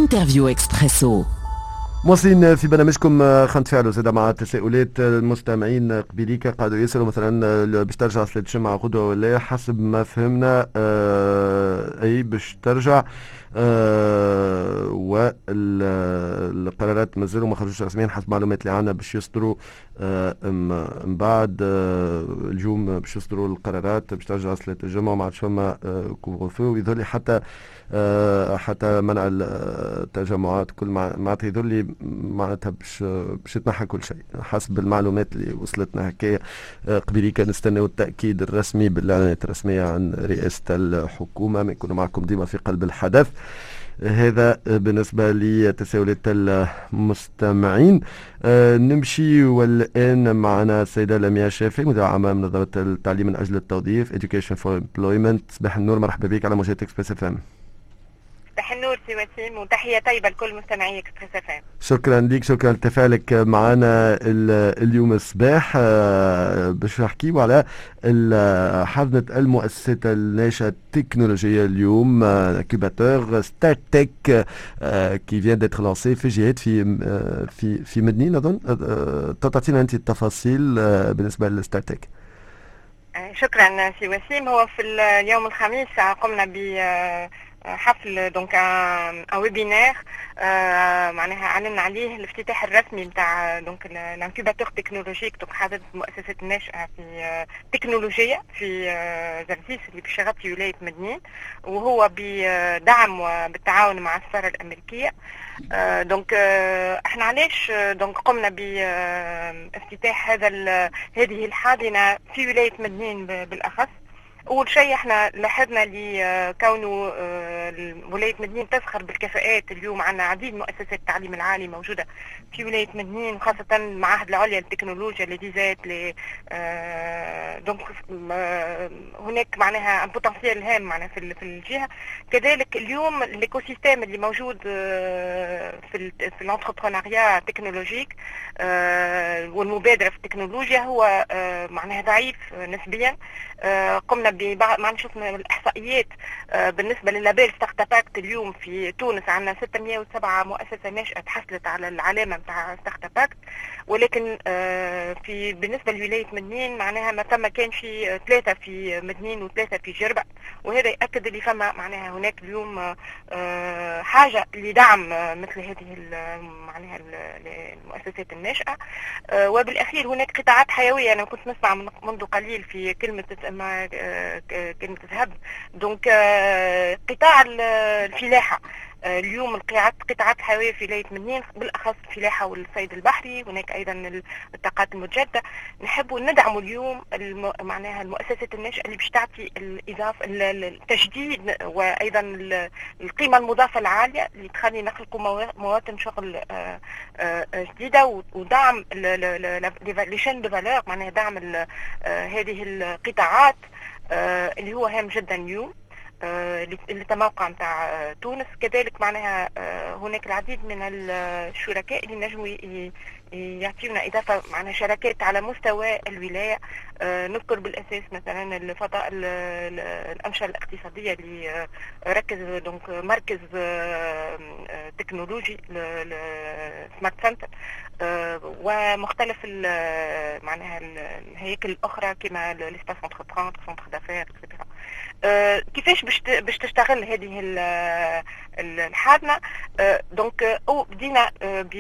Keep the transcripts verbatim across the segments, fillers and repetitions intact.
انترفيو اكسبريسو. مواصلين في برنامجكم خلينا نتفاعلوا زاد مع تساؤلات المستمعين قبيليك قاعدوا يسألوا مثلا باش ترجع صلاة الجمعة غدوة ولا حسب ما فهمنا آه أي باش ترجع آه والقرارات مازالوا ما خرجوش رسميا حسب المعلومات اللي عندنا باش يصدروا آه من بعد آه اليوم باش يصدروا القرارات باش ترجع صلاة الجمعة ما عادش فما آه كوفر فو ويظهر لي حتى آه حتى منع التجمعات كل معناتها يظهر لي معناتها باش باش يتنحى كل شيء حسب المعلومات اللي وصلتنا هكايا قبيل كان نستناو التأكيد الرسمي بالإعلانات الرسمية عن رئاسة الحكومة ما يكونوا معكم ديما في قلب الحدث. هذا بالنسبة لتساؤلات المستمعين. أه نمشي والآن معنا السيدة لمياء شافي مدير عام منظمة التعليم من أجل التوظيف Education for Employment. صباح النور، مرحبا بك على موجات اكسبريس اف ام. صباح النور سي وسيم وتحية طيبة لكل مستمعي اكسبريس اف ام. شكرا لك، شكرا لتفاعلك معنا اليوم الصباح باش نحكيو على حضنة المؤسسات الناشئة التكنولوجية اليوم انكوباتور ستارت تك كي فيان ديتر لانسي في جهات في في في مدنين اظن. تعطينا انت التفاصيل بالنسبة للستارت تك. شكرا سي وسيم. هو في اليوم الخميس قمنا ب حفل دونك ان ويبينير معناها اعلن عليه الافتتاح الرسمي نتاع دونك الانكوباتور تكنولوجيك دونك حاضنة المؤسسات الناشئه في تكنولوجيه في زرزيس اللي بشغل في ولايه مدنين، وهو بدعم وبالتعاون مع السفاره الامريكيه. دونك احنا علاش دونك قمنا بافتتاح هذا هذه الحاضنه في ولايه مدنين بالاخص. أول شيء احنا لاحظنا لكونه ولاية مدنين تزخر بالكفاءات. اليوم عندنا عديد مؤسسات التعليم العالي موجودة في ولاية مدنين، خاصة المعاهد العليا للتكنولوجيا اللي ديزات ل دونك هناك معناها ان بوتنسيال هام معناها في الجهة. كذلك اليوم الايكو سيستيم اللي موجود في في الانتربرونيا تكنولوجيك والمبادرة في التكنولوجيا هو معناها ضعيف نسبيا. قمنا ببعض ما شفنا الاحصائيات بالنسبه للابيل ستارت اب اليوم في تونس عندنا ستمائة وسبعة مؤسسه ناشئه تحصلت على العلامه نتاع ستارت اب، ولكن في بالنسبه لولايه مدنين معناها ما ثم كان في ثلاثه في مدنين وثلاثه في جربه، وهذا ياكد اللي فما معناها هناك اليوم حاجه لدعم مثل هذه معناها المؤسسات الناشئه. وبالاخير هناك قطاعات حيويه. انا كنت نسمع منذ قليل في كلمه كلمة ذهب دونك قطاع الفلاحة. اليوم القطاعات قطاعات الحيوية في ولاية مدنين بالأخص الفلاحة والصيد البحري، هناك أيضا الطاقات المتجددة. نحب ندعم اليوم الم... معناها المؤسسات الناشئة اللي باش تعطي الإضافة التجديد وأيضا القيمة المضافة العالية اللي تخلي نخلقوا مواطن شغل جديدة، ودعم لي شين دو فالور معناها دعم هذه القطاعات اللي هو هام جدا اليوم اللي تموقع نتاع تونس. كذلك معناها هناك العديد من الشركاء اللي نجموا يعطيونا إضافة معناها شركات على مستوى الولاية. نذكر بالأساس مثلا الفضاء الأنشطة الاقتصادية اللي ركز دونك مركز تكنولوجي سمارت سنتر، ومختلف معناها الهياكل الأخرى كما لسباس انتربرونت سنتر دافير اكسترا. كيفاش باش تشتغل هذه الحاضنة؟ دونك بدينا ب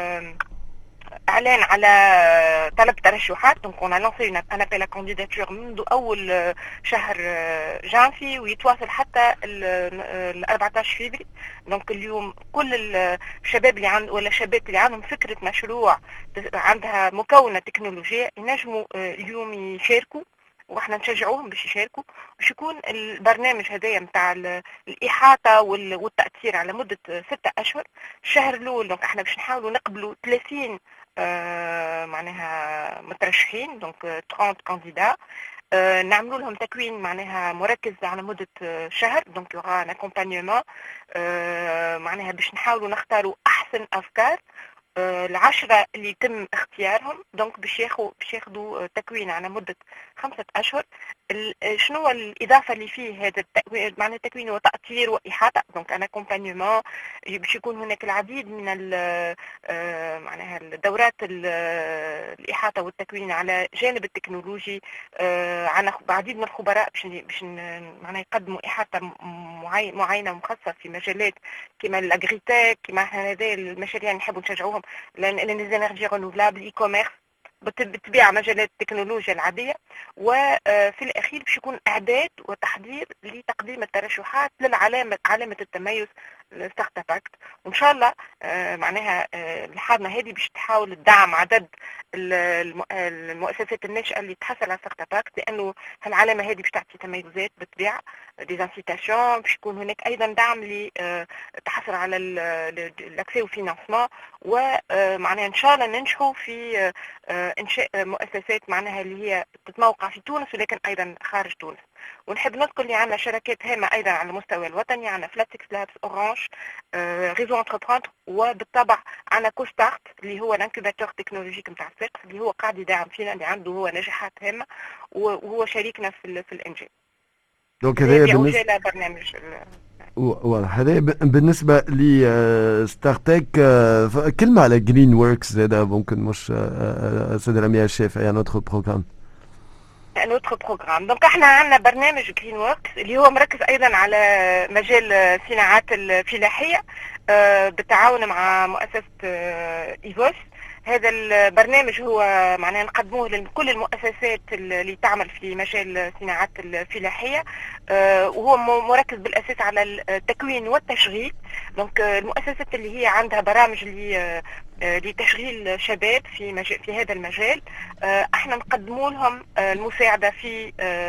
اعلان على طلب ترشحات. دونك اون لانسي ان ابل ا كانديداتور منذ اول شهر جانفي ويتواصل حتى ال أربعة عشر فبراير. دونك اليوم كل الشباب اللي عند ولا الشباب اللي عندهم فكره مشروع عندها مكونه تكنولوجيه ينجموا اليوم يشاركوا، واحنا نشجعوهم باش يشاركوا باش يكون البرنامج هذايا نتاع الاحاطه والتاثير على مده ستة اشهر. الشهر الاول دونك احنا باش نحاولوا نقبلوا ثلاثين آه معناها مترشحين دونك ثلاثين كانديدا. آه نعملوا لهم تكوين معناها مركز على مده شهر. دونك يوغا ان اكومبانيومون آه معناها باش نحاولوا نختاروا احسن افكار العشرة اللي يتم اختيارهم دونك باش ياخذوا باش ياخذوا تكوين على مدة خمسة أشهر. شنو الإضافة اللي فيه هذا التكوين؟ معنى التكوين هو تأطير وإحاطة، دونك أنا كومبانيومون باش يكون هناك العديد من معناها الدورات الإحاطة والتكوين على جانب التكنولوجي. عن العديد من الخبراء باش باش معناها يقدموا إحاطة معينة مخصصة في مجالات كما الأغريتك، كما هذه المشاريع اللي نحبوا نشجعوهم، لأن الانرجي رينوفلابل، اي كوميرس، بالطبيعة مجالات التكنولوجيا العادية. وفي الأخير باش يكون إعداد وتحضير لتقديم الترشحات للعلامة علامة التميز ستارت اب اكت. وإن شاء الله معناها الحاضنة هذه باش تحاول تدعم عدد المؤسسات الناشئة اللي تحصل على ستارت اب اكت، لأنه هالعلامة هذه باش تعطي تميزات بالطبيعة، ديزانسيتاسيون، باش يكون هناك أيضا دعم لتحصل على الأكسي وفينانسمون. ومعناها إن شاء الله ننجحوا في إنشاء مؤسسات معناها اللي هي تتموقع في تونس ولكن أيضا خارج تونس. ونحب نذكر اللي عندنا شركات هامة أيضا على المستوى الوطني، عندنا فلاتكس لابس، أورانج، ريزو انتربراندر، وبالطبع عندنا كوستارت اللي هو الانكوباتور تكنولوجيك نتاع السقف اللي هو قاعد يدعم فينا، اللي عنده هو نجاحات هامة وهو شريكنا في في الإنجاز. دونك هذا بالنسبة برنامج واضح. هذا بالنسبة لستارتك. كلمة على جرين وركس، هذا ممكن مش سيدة رمية الشافعي، نوتخ بروغرام نوتخ بروغرام. دونك احنا عندنا برنامج جرين وركس اللي هو مركز ايضا على مجال الصناعات الفلاحية بالتعاون مع مؤسسة ايفوس. هذا البرنامج هو معناه نقدموه لكل المؤسسات اللي تعمل في مجال الصناعات الفلاحية، وهو مركز بالأساس على التكوين والتشغيل. دونك المؤسسات اللي هي عندها برامج لتشغيل شباب في مجال في هذا المجال، احنا نقدموا لهم المساعدة في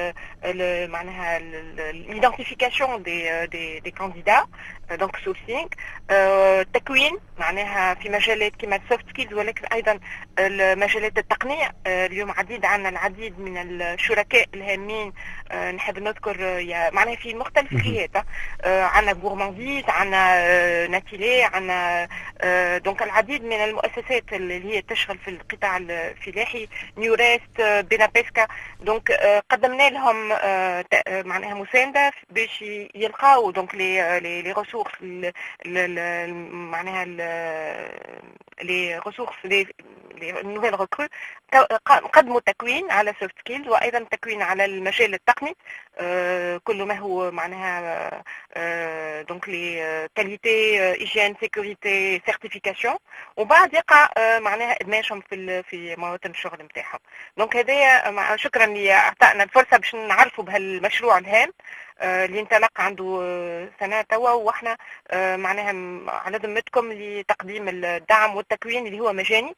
معناها الايدنتيفيكاسيون دي دي دي كانديدا، دونك سورسينغ، تكوين معناها في مجالات كما السوفت سكيلز، ولكن ايضا المجالات التقنيه. اليوم عديد عندنا العديد من الشركاء الهامين، نحب نذكر معناها في مختلف الجهات. عندنا غورمانديز، عندنا ناتيلي، عندنا دونك العديد من المؤسسات اللي هي تشتغل في القطاع الفلاحي، نيوريست، بينابيسكا. دونك قدمنا لهم معناها مسانده باش يلقاو دونك لي لي ريسورس معناها لي ريسورس لي نوفيل ريكرو، نقدموا تكوين على سوفت سكيلز وايضا تكوين على المجال التقني، آه كل ما هو معناها آه دونك لي كاليتي، هيجين، سيكوريتي، سيرتيفيكاسيون، وبعد يقع آه معناها ادماجهم في في مواطن الشغل نتاعهم. دونك هذايا شكرا اللي اعطانا الفرصه باش نعرفوا بهالمشروع الهام اللي انطلق عنده سنة توا، واحنا معناها على ذمتكم لتقديم الدعم والتكوين اللي هو مجاني،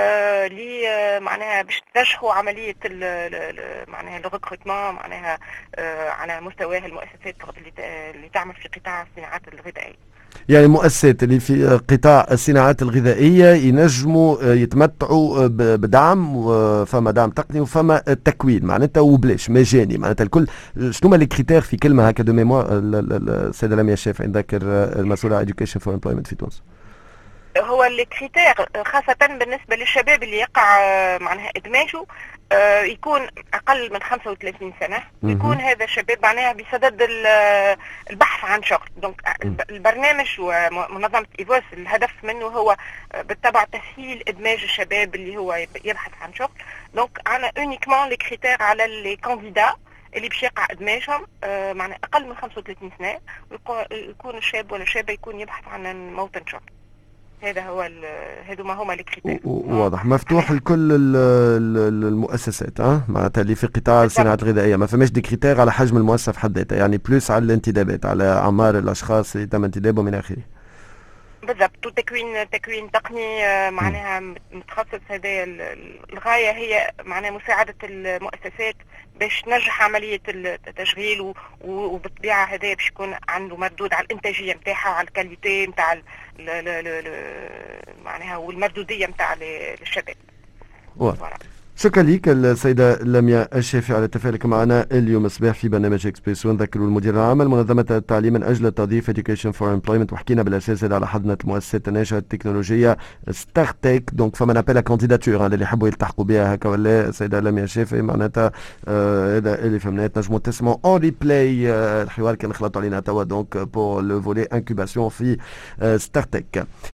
اللي معناها باش تنجحوا عملية معناها الريكروتمون معناها على مستوى المؤسسات اللي تعمل في قطاع الصناعات الغذائية. يعني المؤسسات اللي في قطاع الصناعات الغذائية ينجموا يتمتعوا بدعم، فما دعم تقني وفما تكوين معناتها وبلاش مجاني معناتها الكل. شنو هما لي كريتير في كلمة هكا دو ميموار السيدة لميا الشافعي نذكر المسؤولة على education for employment في تونس؟ هو الكريتير خاصة بالنسبة للشباب اللي يقع معناها إدماجه يكون أقل من خمسة وثلاثين سنة، يكون هذا الشباب معناها بصدد البحث عن شغل. دونك البرنامج ومنظمة إيفوس الهدف منه هو بالطبع تسهيل إدماج الشباب اللي هو يبحث عن شغل. دونك أنا أونيكمون الكريتير على لي كانديدا اللي باش يقع إدماجهم معناها أقل من خمسة وثلاثين سنة، ويكون الشاب ولا الشابة يكون يبحث عن موطن شغل. هذا هو هذو ما هما الكريتير. واضح. مفتوح لكل المؤسسات اه معناتها اللي في قطاع الصناعات الغذائيه، ما فماش دي كريتير على حجم المؤسسه في حد ذاتها، يعني بلوس على الانتدابات، على اعمار الاشخاص اللي تم انتدابهم الى اخره. بالضبط. وتكوين تكوين تقني معناها متخصص. هذا الغايه هي معناها مساعده المؤسسات باش تنجح عمليه التشغيل، وبالطبيعه هذا باش يكون عنده مردود على الانتاجيه نتاعها وعلى الكاليتي نتاع معناها والمردوديه نتاع الشباب. واضح. شكرا لك السيدة لميا الشافعي على تفاعلك معنا اليوم صباح في برنامج اكسبريسو. نذكر المدير العام لمنظمة التعليم من أجل التوظيف Education for Employment، وحكينا بالأساس هذا على حضنة المؤسسات الناشئة التكنولوجية ستارت تك. دونك فما نابيل كانديداتور اللي يحبوا يلتحقوا بها هكا ولا السيدة لميا الشافعي معناتها هذا اللي فهمناه. تنجموا تسمعوا اون ريبلاي الحوار كان خلطوا علينا توا دونك بور لو فولي انكوباسيون في ستارت تك.